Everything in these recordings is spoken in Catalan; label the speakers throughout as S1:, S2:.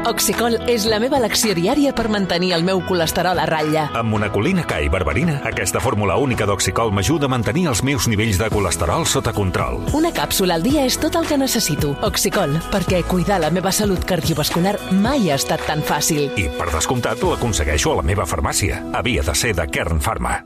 S1: Oxicol és la meva elecció diària per mantenir el meu colesterol a ratlla.
S2: Amb monacolina K i berberina, aquesta fórmula única d'Oxicol m'ajuda a mantenir els meus nivells de colesterol sota control.
S1: Una càpsula al dia és tot el que necessito. Oxicol, perquè cuidar la meva salut cardiovascular mai ha estat tan fàcil.
S2: I, per descomptat, l'aconsegueixo a la meva farmàcia. Havia de ser de Kern Pharma.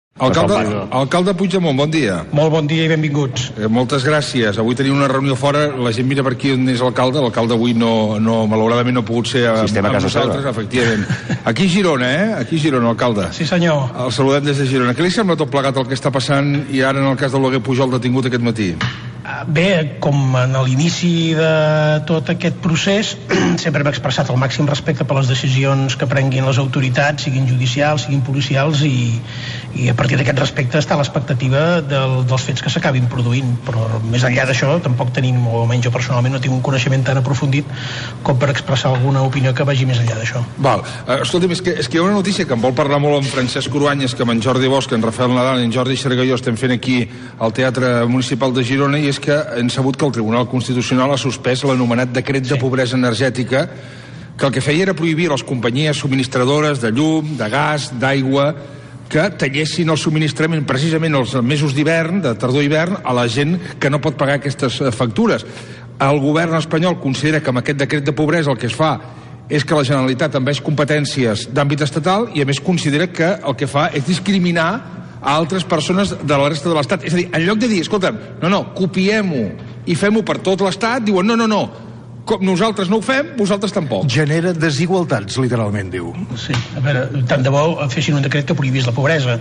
S3: Alcalde Puigdemont, bon dia.
S4: Molt bon dia i benvinguts.
S3: Moltes gràcies. Avui tenim una reunió fora, la gent mira per aquí on és l'alcalde avui malauradament no ha pogut ser amb nosaltres, efectivament. Aquí a Girona, Aquí a Girona, alcalde.
S4: Sí, senyor.
S3: El saludem des de Girona. Què li sembla tot plegat el que està passant i ara en el cas de l'Oleguer Pujol detingut aquest matí?
S4: Bé, com en l'inici de tot aquest procés, sempre hem expressat el màxim respecte per les decisions que prenguin les autoritats, siguin judicials, siguin policials, i a partir d'aquest respecte està l'expectativa dels fets que s'acabin produint. Però més enllà d'això, tampoc tenim, o almenys jo personalment, no tinc un coneixement tan aprofundit com per expressar alguna opinió que vagi més enllà d'això.
S3: Val. Escolta'm, és que hi ha una notícia que em vol parlar molt amb Francesc Cruanyes, que amb en Jordi Bosch, en Rafael Nadal i en Jordi Xargalló estem fent aquí al Teatre Municipal de Girona, i és que hem sabut que el Tribunal Constitucional ha suspès l'anomenat decret de pobresa energètica, que el que feia era prohibir a les companyies subministradores de llum, de gas, d'aigua, que tallessin el subministrament precisament els mesos d'hivern, de tardor-hivern, a la gent que no pot pagar aquestes factures. El govern espanyol considera que amb aquest decret de pobresa el que es fa és que la Generalitat envaeix competències d'àmbit estatal i a més considera que el que fa és discriminar a altres persones de la resta de l'Estat. És a dir, en lloc de dir, escolta'm, no, copiem-ho i fem-ho per tot l'Estat, diuen no, com nosaltres no ho fem, vosaltres tampoc.
S5: Genera desigualtats, literalment, diu.
S4: Sí, a veure, tant de bo fessin un decret que prohibís la pobresa.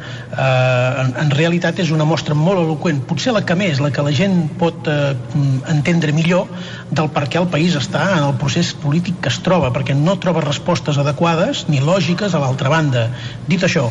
S4: En realitat és una mostra molt eloqüent, potser la que més, la que la gent pot entendre millor del per què el país està en el procés polític que es troba, perquè no troba respostes adequades ni lògiques a l'altra banda. Dit això,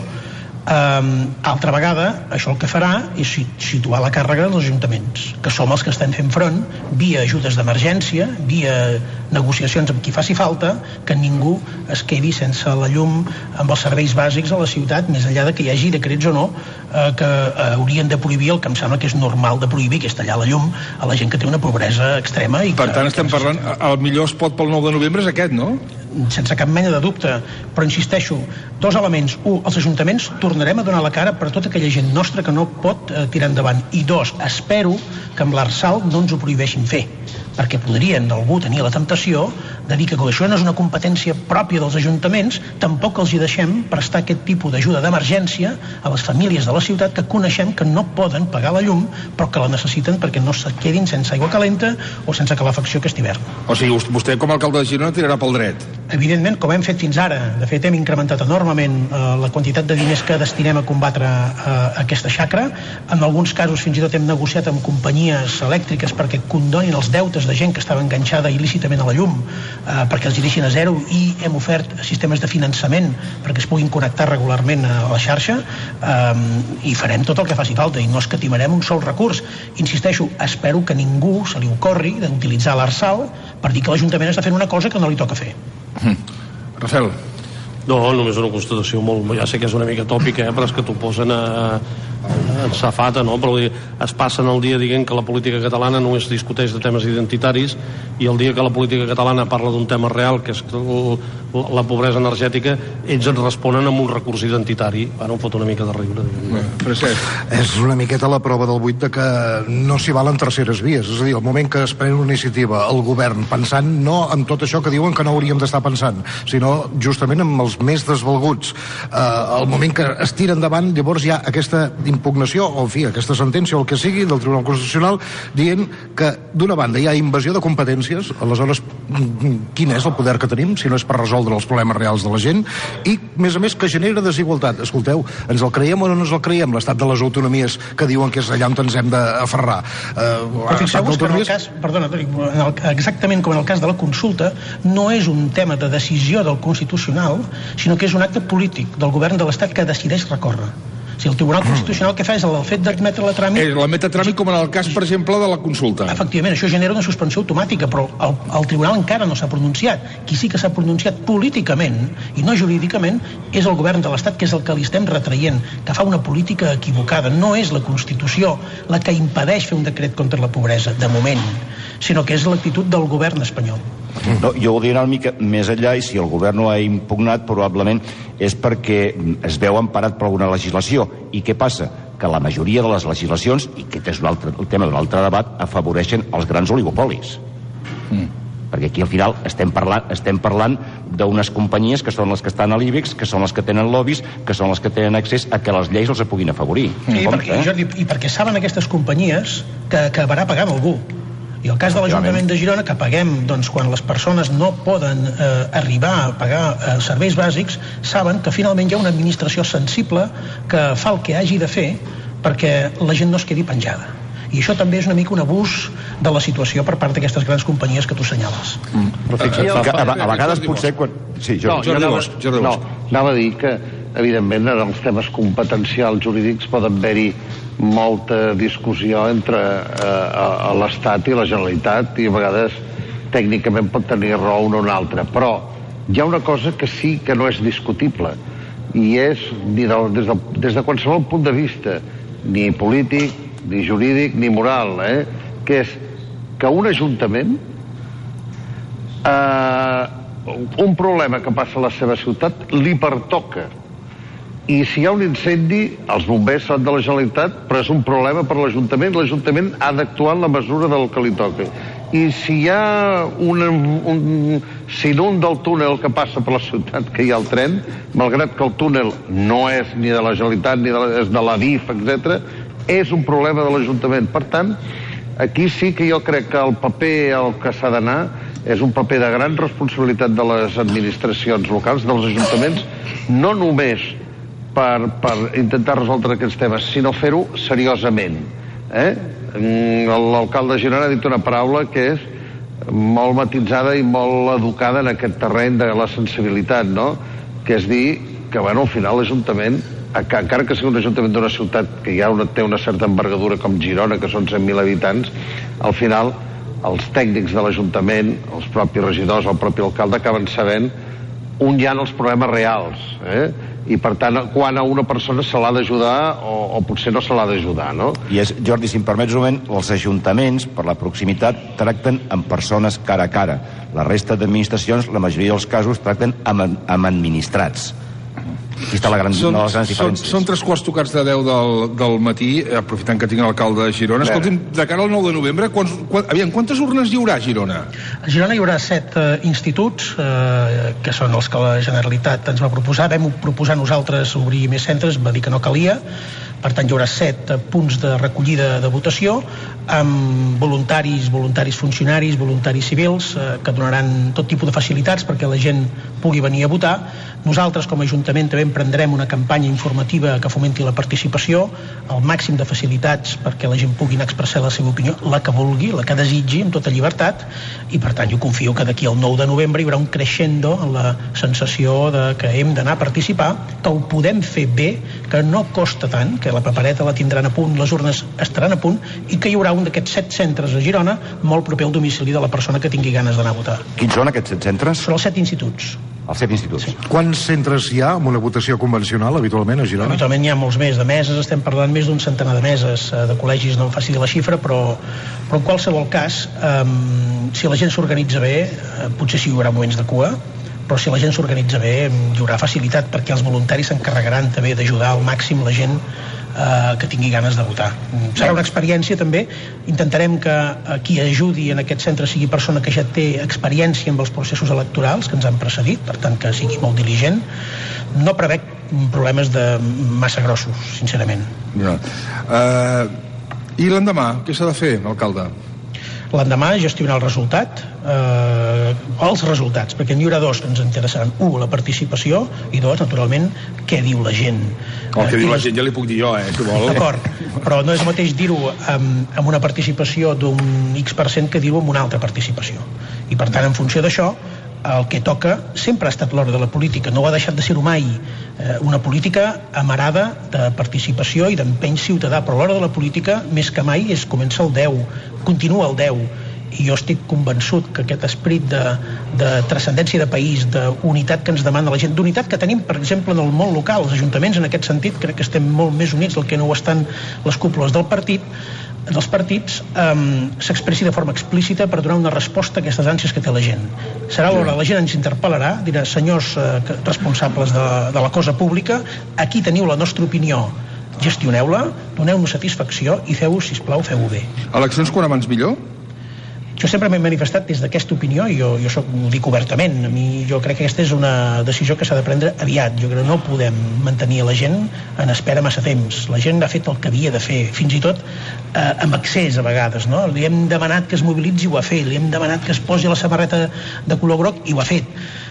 S4: altra vegada, això el que farà és situar la càrrega dels ajuntaments, que som els que estem fent front via ajudes d'emergència, via negociacions amb qui faci falta, que ningú es quedi sense la llum amb els serveis bàsics a la ciutat, més enllà de que hi hagi decrets o no que haurien de prohibir el que em sembla que és normal de prohibir, que és tallar la llum a la gent que té una pobresa extrema.
S3: Per tant, estem parlant, el millor espot pel 9 de novembre és aquest, no?
S4: Sense cap mena de dubte, però insisteixo, dos elements. Un, els ajuntaments tornarem a donar la cara per tota aquella gent nostra que no pot tirar endavant, i dos, espero que amb l'Arsal no ens ho prohibeixin fer, perquè podrien algú tenir la temptació de dir que com això no és una competència pròpia dels ajuntaments, tampoc els hi deixem prestar aquest tipus d'ajuda d'emergència a les famílies de la ciutat que coneixem que no poden pagar la llum però que la necessiten perquè no se quedin sense aigua calenta o sense calefacció aquest hivern.
S3: O sigui, vostè com a alcalde de Girona tirarà pel dret?
S4: Evidentment, com hem fet fins ara. De fet, hem incrementat enormement la quantitat de diners que destinem a combatre aquesta xacra. En alguns casos fins i tot hem negociat amb companyies elèctriques perquè condonin els deutes de gent que estava enganxada il·lícitament a la llum, perquè els hi deixin a zero, i hem ofert sistemes de finançament perquè es puguin connectar regularment a la xarxa, i farem tot el que faci falta i no escatimarem un sol recurs. Insisteixo, espero que ningú se li ocorri d'utilitzar l'Arsal per dir que l'Ajuntament està fent una cosa que no li toca fer.
S3: Rafael.
S6: No, només una constatació molt, ja sé que és una mica tòpica, però és que t'ho posen en safata, no? Però es passen el dia dient que la política catalana només discuteix de temes identitaris, i el dia que la política catalana parla d'un tema real, que és la pobresa energètica, ells ens responen amb un recurs identitari. Ara em fot una mica de riure.
S5: És una miqueta la prova del buit de que no s'hi valen terceres vies. És a dir, el moment que es pren una iniciativa el govern pensant no en tot això que diuen que no hauríem d'estar pensant, sinó justament amb els més desvalguts, el moment que es tira endavant, llavors hi ha aquesta impugnació, o en fi, aquesta sentència o el que sigui del Tribunal Constitucional dient que d'una banda hi ha invasió de competències. Aleshores, quin és el poder que tenim si no és per resoldre els problemes reals de la gent? I, més a més, que genera desigualtat. Escolteu, ens el creiem o no ens el creiem, l'estat de les autonomies que diuen que és allà on ens hem d'aferrar?
S4: Però fixeu-vos que en el cas, perdona, exactament com en el cas de la consulta, no és un tema de decisió del Constitucional, sinó que és un acte polític del govern de l'Estat que decideix recórrer. Si el Tribunal Constitucional què fa és el fet d'admetre la tràmit...
S3: L'admet a tràmit com en el cas, per exemple, de la consulta.
S4: Efectivament, això genera una suspensió automàtica, però el Tribunal encara no s'ha pronunciat. Qui sí que s'ha pronunciat políticament i no jurídicament és el govern de l'Estat, que és el que li estem retraient, que fa una política equivocada. No és la Constitució la que impedeix fer un decret contra la pobresa, de moment, sinó que és l'actitud del govern espanyol.
S7: No, jo voldria anar una mica més enllà, i si el govern no ha impugnat probablement és perquè es veu emparat per alguna legislació. I què passa? Que la majoria de les legislacions, i aquest és el tema d'un altre debat, afavoreixen els grans oligopolis. Perquè aquí al final estem parlant d'unes companyies que són les que estan a l'IBEX, que són les que tenen lobbies, que són les que tenen accés a que les lleis els puguin afavorir.
S4: Sí, Jordi, i perquè saben aquestes companyies que acabarà pagant algú. I el cas de l'Ajuntament de Girona, que paguem quan les persones no poden arribar a pagar serveis bàsics, saben que finalment hi ha una administració sensible que fa el que hagi de fer perquè la gent no es quedi penjada. I això també és una mica un abús de la situació per part d'aquestes grans companyies que tu assenyales.
S7: A vegades potser... Sí,
S3: Jordi Bosch.
S8: No, anava a dir que evidentment en els temes competencials jurídics poden haver-hi molta discussió entre l'Estat i la Generalitat, i a vegades tècnicament pot tenir raó un o un altre, però hi ha una cosa que sí que no és discutible, i és des de qualsevol punt de vista, ni polític, ni jurídic, ni moral, que és que un ajuntament un problema que passa a la seva ciutat li pertoca. I si hi ha un incendi, els bombers són de la Generalitat, però és un problema per l'Ajuntament. L'Ajuntament ha d'actuar en la mesura del que li toca. I si hi ha s'inunda el túnel que passa per la ciutat, que hi ha el tren, malgrat que el túnel no és ni de la Generalitat, ni és de l'Adif, etc., és un problema de l'Ajuntament. Per tant, aquí sí que jo crec que el paper al que s'ha d'anar és un paper de gran responsabilitat de les administracions locals, dels ajuntaments, no només per intentar resoldre aquests temes, sinó fer-ho seriosament. L'alcalde de Girona ha dit una paraula que és molt matisada i molt educada en aquest terreny de la sensibilitat, no? Que és dir que, bueno, al final l'Ajuntament, encara que sigui un ajuntament d'una ciutat que ja té una certa envergadura com Girona, que són 100.000 habitants, al final els tècnics de l'Ajuntament, els propis regidors, el propi alcalde, acaben sabent on hi ha els problemes reals, i per tant quan a una persona se l'ha d'ajudar o potser no se l'ha d'ajudar, no?
S7: I Jordi, si em permets un moment, els ajuntaments per la proximitat tracten amb persones cara a cara. La resta d'administracions, la majoria dels casos, tracten amb administrats. Aquí està la gran diferència.
S3: Són 3:15 de 10 del matí, aprofitant que tinc l'alcalde de Girona. Escolti'm, de cara al 9 de novembre, quantes urnes hi haurà a Girona?
S4: A Girona hi haurà 7 instituts, que són els que la Generalitat ens va proposar. Vam proposar nosaltres obrir més centres, va dir que no calia. Per tant, hi haurà 7 punts de recollida de votació amb voluntaris funcionaris, voluntaris civils, que donaran tot tipus de facilitats perquè la gent pugui venir a votar. Nosaltres, com a Ajuntament, també emprendrem una campanya informativa que fomenti la participació, el màxim de facilitats perquè la gent pugui expressar la seva opinió, la que vulgui, la que desitgi, amb tota llibertat, i per tant jo confio que d'aquí al 9 de novembre hi haurà un crescendo en la sensació de que hem d'anar a participar, que ho podem fer bé, que no costa tant, que la papereta la tindran a punt, les urnes estaran a punt, i que hi haurà un d'aquests 7 centres a Girona molt proper al domicili de la persona que tingui ganes d'anar a votar.
S7: Quins són aquests 7 centres?
S4: Són els 7 instituts.
S7: Els 7 instituts.
S4: Sí.
S5: Quants centres hi ha amb una votació convencional habitualment a Girona?
S4: Habitualment hi ha molts més de meses, estem parlant més d'un centenar de meses, de col·legis, no em faci dir la xifra, però en qualsevol cas, si la gent s'organitza bé, potser sí hi haurà moments de cua, però si la gent s'organitza bé hi haurà facilitat perquè els voluntaris s'encarregaran també d'ajudar al màxim la gent que tingui ganes de votar. Serà una experiència també, intentarem que qui ajudi en aquest centre sigui persona que ja té experiència amb els processos electorals que ens han precedit, per tant que sigui molt diligent. No prevec problemes de massa grossos, sincerament.
S3: I l'endemà, què s'ha de fer, alcalde?
S4: L'endemà gestionar el resultat, els resultats, perquè n'hi haurà 2 que ens interessaran. 1, la participació, i 2, naturalment, què diu la gent.
S3: El que diu la gent ja li puc dir jo, si vol.
S4: D'acord, però no és el mateix dir-ho amb una participació d'un X% que dir-ho amb una altra participació. I per tant, en funció d'això, el que toca sempre ha estat l'hora de la política, no ho ha deixat de ser-ho mai, una política amarada de participació i d'empeny ciutadà, però l'hora de la política més que mai comença el 10, continua el 10, i jo estic convençut que aquest esperit de transcendència de país, d'unitat que ens demana la gent, d'unitat que tenim, per exemple, en el món local, els ajuntaments en aquest sentit crec que estem molt més units del que no ho estan les cúpules dels partits, s'expressi de forma explícita per donar una resposta a aquestes ànsies que té la gent. Serà l'hora, la gent ens interpel·larà, dirà, senyors responsables de la cosa pública, aquí teniu la nostra opinió, gestioneu-la, doneu-nos satisfacció i feu-ho, sisplau, feu-ho bé.
S3: Eleccions quan abans millor?
S4: Jo sempre m'he manifestat des d'aquesta opinió i jo ho dic obertament. A mi jo crec que aquesta és una decisió que s'ha de prendre aviat. Jo crec que no podem mantenir la gent en espera massa temps. La gent ha fet el que havia de fer, fins i tot amb accés a vegades, no? Li hem demanat que es mobilitzi i ho ha fet, li hem demanat que es posi la samarreta de color groc i ho ha fet.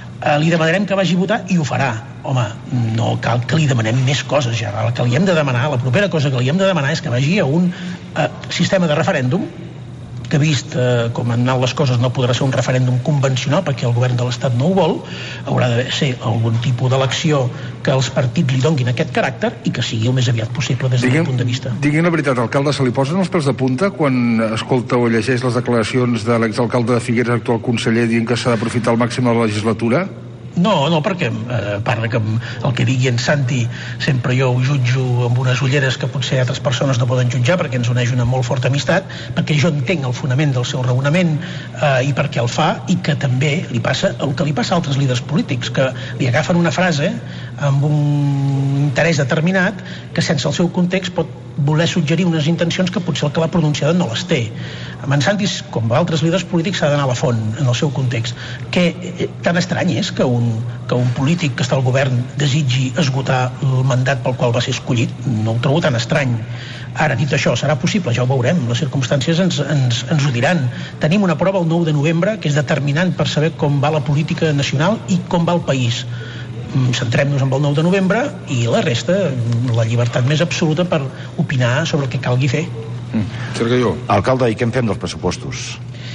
S4: Li demanarem que vagi a votar i ho farà. Home, no cal que li demanem més coses ja. El que li hem de demanar, la propera cosa que li hem de demanar és que vagi a un sistema de referèndum que vist com han anat les coses no podrà ser un referèndum convencional perquè el govern de l'Estat no ho vol, haurà de ser algun tipus d'elecció que els partits li donguin aquest caràcter i que sigui el més aviat possible des del meu punt de vista.
S3: Diguin la veritat, alcalde, se li posen els pèls de punta quan escolta o llegeix les declaracions de l'exalcalde de Figueres, actual conseller, dient que s'ha d'aprofitar al màxim de la legislatura?
S4: No, perquè parla que el que digui en Santi sempre jo ho jutjo amb unes ulleres que potser altres persones no poden jutjar perquè ens uneix una molt forta amistat, perquè jo entenc el fonament del seu raonament i perquè el fa, i que també li passa el que li passa a altres líders polítics, que li agafen una frase amb un interès determinat que sense el seu context pot voler suggerir unes intencions que potser el que l'ha pronunciada no les té. Amb en Santi, com altres líders polítics, s'ha d'anar a la font en el seu context. Que tan estrany és que un polític que està al govern desitgi esgotar el mandat pel qual va ser escollit? No ho trobo tan estrany. Ara, dit això, serà possible? Ja ho veurem. Les circumstàncies ens ho diran. Tenim una prova el 9 de novembre que és determinant per saber com va la política nacional i com va el país. Centrem-nos en el 9 de novembre i la resta, la llibertat més absoluta per opinar sobre el que calgui fer.
S3: Sergio.
S7: Alcalde, i què en fem dels pressupostos?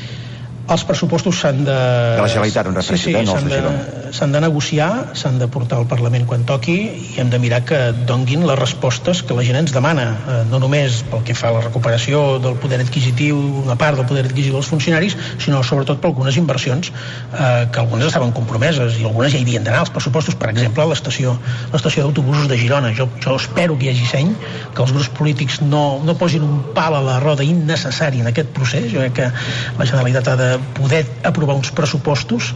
S4: Els pressupostos s'han de...
S7: De la Generalitat, en referència,
S4: s'han de negociar, s'han de portar al Parlament quan toqui i hem de mirar que donguin les respostes que la gent ens demana, no només pel que fa a la recuperació del poder adquisitiu, una part del poder adquisitiu dels funcionaris, sinó sobretot per algunes inversions que algunes estaven compromeses i algunes ja hi havien d'anar als pressupostos, per exemple l'estació d'autobusos de Girona. Jo espero que hi hagi seny, que els grups polítics no posin un pal a la roda innecessari en aquest procés. Jo crec que la Generalitat ha de poder aprovar uns pressupostos.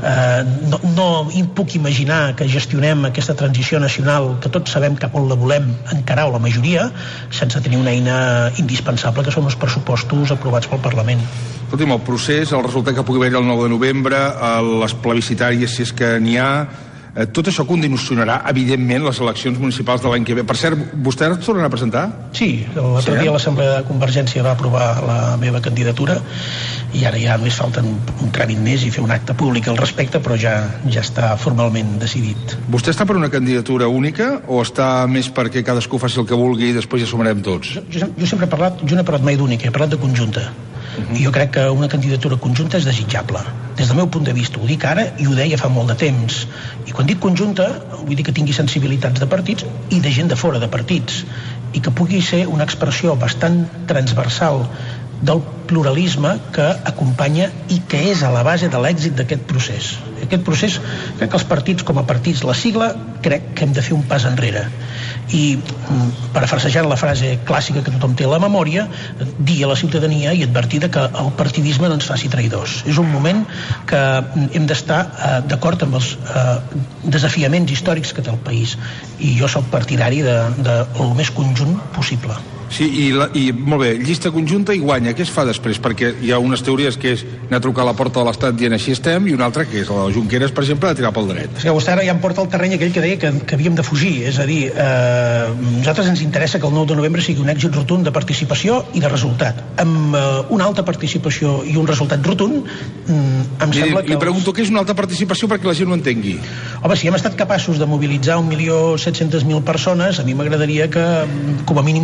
S4: No puc imaginar que gestionem aquesta transició nacional que tots sabem cap on la volem encarar, o la majoria, sense tenir una eina indispensable que són els pressupostos aprovats pel Parlament.
S3: Escolti'm, el procés, el resultat que pugui haver el 9 de novembre, les plebiscitàries, si és que n'hi ha, tot això condicionarà, evidentment, les eleccions municipals de l'any que ve. Per cert, vostè es tornarà a presentar?
S4: Sí, l'altre dia l'Assemblea de Convergència va aprovar la meva candidatura i ara ja només falta un tràmit més i fer un acte públic al respecte, però ja està formalment decidit.
S3: Vostè està per una candidatura única o està més perquè cadascú faci el que vulgui i després ja sumarem tots?
S4: Jo sempre he parlat, jo no he parlat mai d'única, he parlat de conjunta. I jo crec que una candidatura conjunta és desitjable. Des del meu punt de vista, ho dic ara i ho deia fa molt de temps. I quan dic conjunta, vull dir que tingui sensibilitats de partits i de gent de fora de partits, i que pugui ser una expressió bastant transversal del pluralisme que acompanya i que és a la base de l'èxit d'aquest procés. Aquest procés, crec que els partits, com a partits, la sigla, crec que hem de fer un pas enrere. I, parafrasejant la frase clàssica que tothom té a la memòria, dir a la ciutadania i advertir que el partidisme no ens faci traïdors. És un moment que hem d'estar d'acord amb els desafiaments històrics que té el país. I jo soc partidari del més conjunt possible.
S3: Sí, i molt bé, llista conjunta i guanya. Què es fa després? Perquè hi ha unes teories que és anar a trucar a la porta de l'Estat dient així estem, i una altra que és la de Junqueras, per exemple, de tirar pel dret.
S4: És que vostè ara ja em porta el terreny aquell que deia que havíem de fugir. És a dir, a nosaltres ens interessa que el 9 de novembre sigui un èxit rotund de participació i de resultat. Amb una alta participació i un resultat rotund, em sembla que...
S3: Li pregunto què és una alta participació perquè la gent ho entengui.
S4: Home, si hem estat capaços de mobilitzar 1.700.000 persones, a mi m'agradaria que com a mínim 2 milions de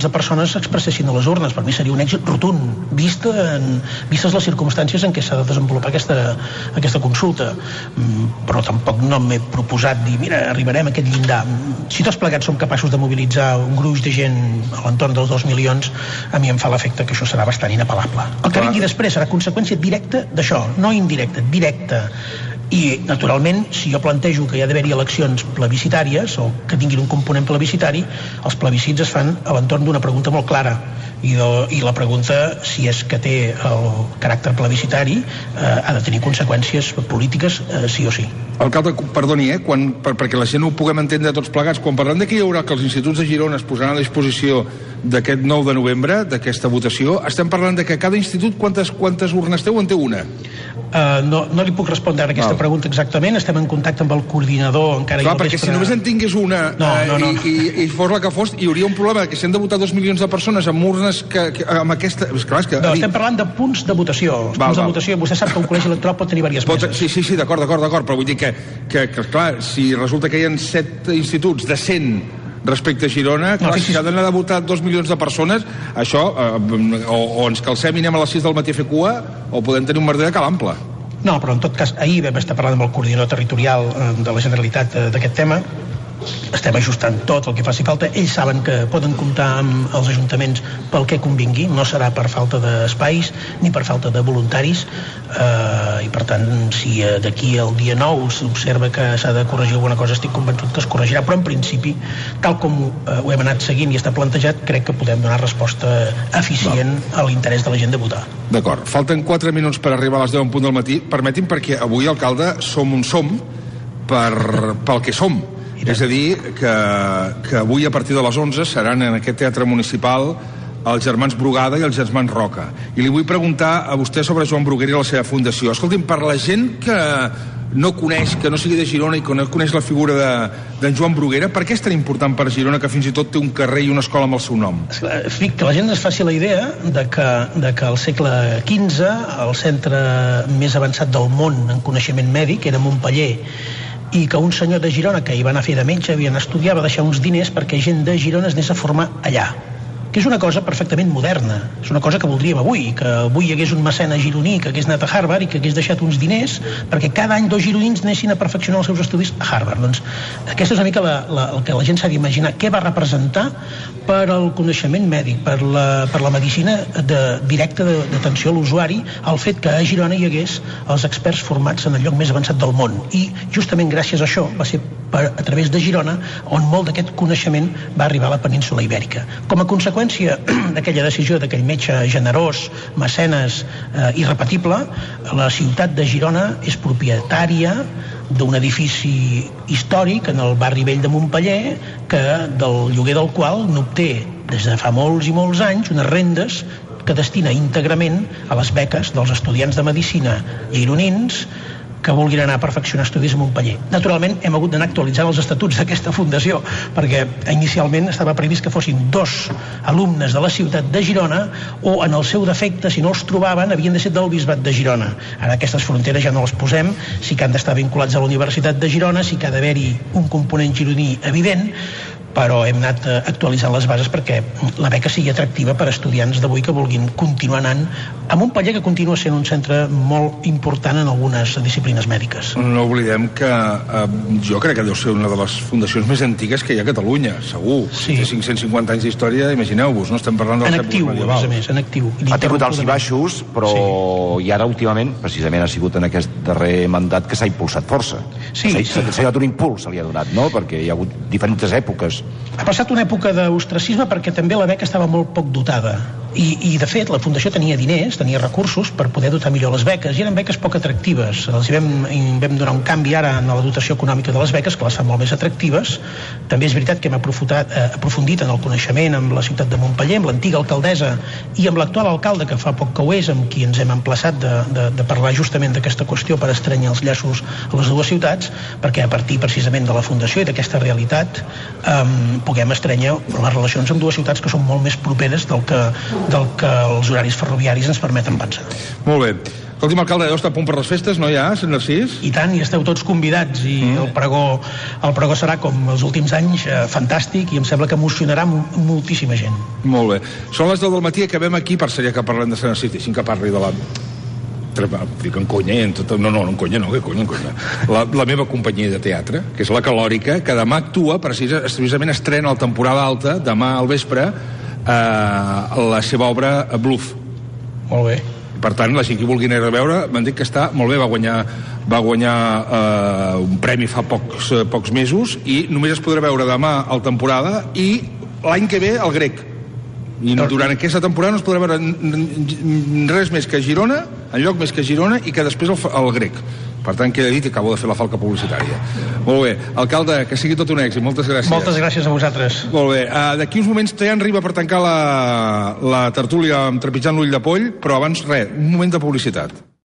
S4: de persones s'expressessin a les urnes. Per mi seria un èxit rotund, vistes les circumstàncies en què s'ha de desenvolupar aquesta consulta. Però tampoc no m'he proposat dir, mira, arribarem a aquest llindar. Si tots plegats som capaços de mobilitzar un gruix de gent a l'entorn dels 2 milions, a mi em fa l'efecte que això serà bastant inapel·lable. El que vingui després serà conseqüència directa d'això, no indirecta, directa. I, naturalment, si jo plantejo que hi ha d'haver-hi eleccions plebiscitàries o que tinguin un component plebiscitari, els plebiscits es fan a l'entorn d'una pregunta molt clara i la pregunta, si és que té el caràcter plebiscitari, ha de tenir conseqüències polítiques sí o sí.
S3: Alcalde, perdoni, perquè la gent ho puguem entendre tots plegats, quan parlem de que hi haurà que els instituts de Girona es posaran a disposició d'aquest 9 de novembre, d'aquesta votació, estem parlant de que cada institut quantes urnes té o en té una?
S4: No li puc respondre a aquesta pregunta exactament, estem en contacte amb el coordinador encara.
S3: Clar, perquè si només en tingués una i fos la que fos, hi hauria un problema que si han de votar 2 milions de persones amb urnes amb aquesta...
S4: No, estem parlant de punts de votació. Punts de votació, vostè sap que un col·legi electoral pot tenir diverses meses.
S3: Sí, d'acord, però vull dir que clar, si resulta que hi ha 7 instituts de 100 respecte a Girona, clar, si ha d'anar a votar 2 milions de persones, això, o ens calcem i anem a les 6 del matí a fer cua, o podem tenir un merder de calample.
S4: No, però en tot cas, ahir vam estar parlant amb el coordinador territorial de la Generalitat d'aquest tema, estem ajustant tot el que faci falta. Ells saben que poden comptar amb els ajuntaments pel que convingui, no serà per falta d'espais ni per falta de voluntaris, i per tant, si d'aquí al dia 9 s'observa que s'ha de corregir alguna cosa, estic convençut que es corregirà, però en principi, tal com ho hem anat seguint i està plantejat, crec que podem donar resposta eficient a l'interès de la gent de votar.
S3: D'acord, falten 4 minuts per arribar a les 10 en punt del matí. Permeti'm, perquè avui, alcalde, som pel que som. És a dir, que avui a partir de les 11 seran en aquest teatre municipal els germans Brugada i els germans Roca. I li vull preguntar a vostè sobre Joan Bruguera i la seva fundació. Escolti'm, per la gent que no coneix, que no sigui de Girona i que no coneix la figura d'en Joan Bruguera, per què és tan important per Girona que fins i tot té un carrer i una escola amb el seu nom?
S4: Que la gent es faci la idea de que al segle XV el centre més avançat del món en coneixement mèdic era Montpeller, i que un senyor de Girona que hi va anar a fer de metge, havia d'anar a estudiar, va deixar uns diners perquè gent de Girona es anés a formar allà, que és una cosa perfectament moderna, és una cosa que voldríem avui, que avui hi hagués un mecena gironí que hagués anat a Harvard i que hagués deixat uns diners perquè cada any 2 gironins anessin a perfeccionar els seus estudis a Harvard. Doncs aquesta és una mica el que la gent s'ha d'imaginar, què va representar per al coneixement mèdic, per la medicina directa d'atenció a l'usuari, el fet que a Girona hi hagués els experts formats en el lloc més avançat del món. I justament gràcies a això va ser a través de Girona on molt d'aquest coneixement va arribar a la península Ibèrica. Com a conseqüència d'aquella decisió d'aquell metge generós, mecenes, irrepetible, la ciutat de Girona és propietària d'un edifici històric en el barri vell de Montpeller, del lloguer del qual n'obté des de fa molts i molts anys unes rendes que destina íntegrament a les beques dels estudiants de medicina gironins que vulguin anar a perfeccionar estudis a Montpeller. Naturalment, hem hagut d'anar actualitzant els estatuts d'aquesta fundació, perquè inicialment estava previst que fossin 2 alumnes de la ciutat de Girona o, en el seu defecte, si no els trobaven, havien de ser del bisbat de Girona. Ara aquestes fronteres ja no les posem, sí que han d'estar vinculats a la Universitat de Girona, sí que ha d'haver-hi un component gironí evident, però hem anat actualitzant les bases perquè la beca sigui atractiva per a estudiants d'avui que vulguin continuar anant a Montpeller, que continua sent un centre molt important en algunes disciplines mèdiques.
S3: No oblidem que jo crec que deu ser una de les fundacions més antigues que hi ha a Catalunya, segur. Sí. Té 550 anys d'història, imagineu-vos, no estem parlant de les èpoques medievals.
S4: A més, en actiu.
S7: Ha tingut alts i baixos, però i ara últimament, precisament ha sigut en aquest darrer mandat que s'ha impulsat força. S'ha donat un impuls, se li ha donat, no? Perquè hi ha hagut diferents èpoques.
S4: Ha passat una època d'ostracisme perquè també la beca estava molt poc dotada i de fet la Fundació tenia diners, tenia recursos per poder dotar millor les beques i eren beques poc atractives. Els vam donar un canvi ara en la dotació econòmica de les beques que les fa molt més atractives. També és veritat que hem aprofundit en el coneixement amb la ciutat de Montpeller, amb l'antiga alcaldessa i amb l'actual alcalde, que fa poc que ho és, amb qui ens hem emplaçat de parlar justament d'aquesta qüestió per estrènyer els llaços a les dues ciutats, perquè a partir precisament de la Fundació i d'aquesta realitat puguem estrènyer les relacions amb dues ciutats que són molt més properes del que els horaris ferroviaris ens permeten pensar.
S3: Molt bé. Escolti'm, alcalde, deu estar a punt per les festes, no ja, Sant Narcís?
S4: I tant, i esteu tots convidats, i el pregó serà, com els últims anys, fantàstic, i em sembla que emocionarà moltíssima gent.
S3: Molt bé. Són les 10 del matí, acabem aquí, per ser ja que parlem de Sant Narcís, deixin que parli de la... Dic en conya, no, en conya no, que conya, en conya. La meva companyia de teatre, que és la Calòrica, que demà actua, precisament estrena la temporada alta, demà al vespre, la seva obra Bluff.
S4: Molt bé.
S3: Per tant, la gent que vulgui anar a veure m'han dit que està molt bé, va guanyar un premi fa pocs mesos i només es podrà veure demà al temporada i l'any que ve al Grec. I durant aquesta temporada no es podrà veure res més que a Girona, enlloc més que a Girona, i que després al Grec. Per tant, queda dit, acabo de fer la falca publicitària. Molt bé. Alcalde, que sigui tot un èxit. Moltes gràcies.
S4: Moltes gràcies a vosaltres.
S3: Molt bé. D'aquí uns moments ja arriba per tancar la tertúlia amb Trepitjant l'ull de poll, però abans res, un moment de publicitat.